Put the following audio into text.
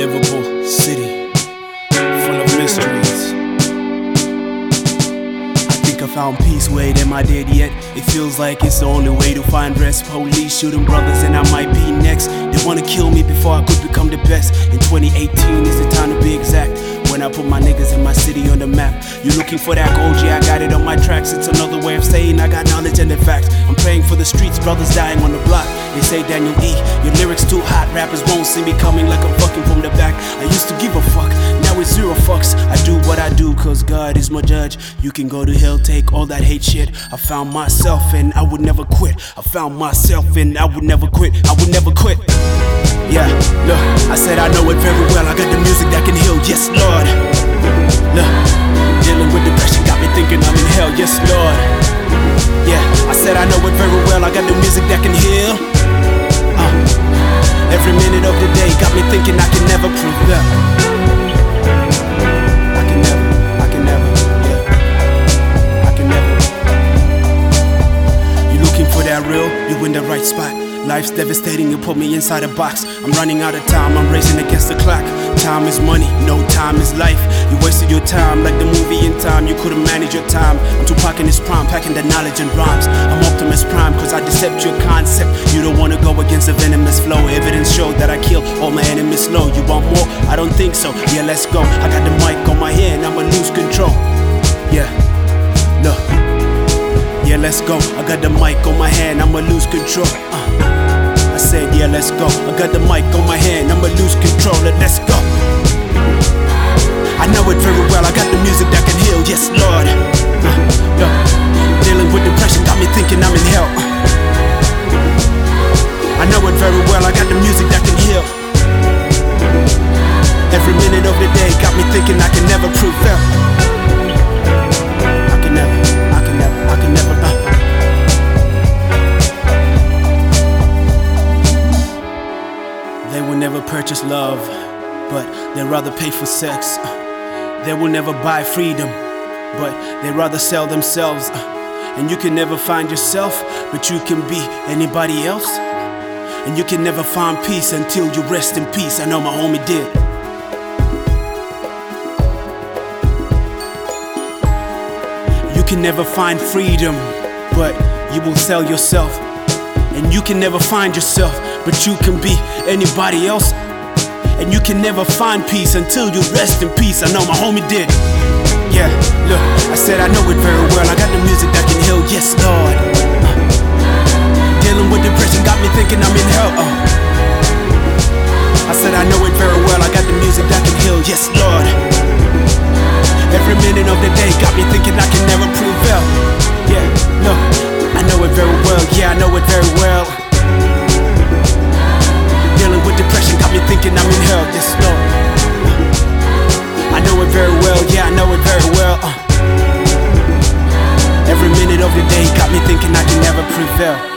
unlivable city full of mysteries. I think I found peace where it am I dead yet. It feels like it's the only way to find rest. Police shooting brothers and I might be next. They wanna kill me before I could become the best. In 2018 is the time to be exact, when I put my niggas in my city on the map. You looking for that gold? Yeah, I got it on my tracks. It's another way of saying I got knowledge and the facts. I'm praying for the streets, brothers dying on the block. They say Daniel E, your lyrics too hot. Rappers won't see me coming like I'm fucking from the back. I used to give a fuck, now it's zero fucks. I do what I do cause God is my judge. You can go to hell, take all that hate shit. I found myself and I would never quit. I found myself and I would never quit. I would never quit. Yeah, look, I said I know it very well. I got the music that can heal, yes Lord. Look, dealing with depression got me thinking I'm in hell, yes Lord. Yeah, I said I know it very well. I got the music that can heal. Every minute of the day got me thinking I can never prevail. I can never, yeah, I can never. You looking for that real? You in the right spot. Life's devastating, you put me inside a box. I'm running out of time, I'm racing against the clock. Time is money, no time is life. You wasted your time like the movie In Time. You couldn't manage your time. I'm Tupac in his prime, packing the knowledge and rhymes. I'm Optimus Prime cause I decept your concept. You don't wanna go against a venomous flow. Evidence show that I kill all my enemies slow. You want more? I don't think so. Yeah, let's go. I got the mic on my hand, I'ma lose control. Yeah, look. Yeah, let's go. I got the mic on my hand, I'ma lose control. I said, yeah, let's go. I got the mic on my hand, I'ma lose control. Let's go. I know it very well. I got the music that can heal, yes, Lord. Dealing with depression got me thinking I'm in hell. I know it very well. I got the music that can heal. Every minute of the day got me thinking I can never prevail. I can never. They will never purchase love, but they'd rather pay for sex. They will never buy freedom, but they'd rather sell themselves. And you can never find yourself, but you can be anybody else. And you can never find peace until you rest in peace. I know my homie did. You can never find freedom, but you will sell yourself. And you can never find yourself, but you can be anybody else. And you can never find peace until you rest in peace. I know my homie did. Yeah, look, I said I know it very well. I got the music that can heal, yes Lord. Dealing with depression got me thinking I'm in hell. I said I know it very well. I got the music that can heal, yes Lord. Every minute of the day got me thinking I can never prevail. Yeah, look, I know it very well. Yeah, I know it very well. Dealing with depression got me thinking I'm in hell, yes Lord. I know it very well, yeah, I know it very well. Every minute of the day got me thinking I can never prevail.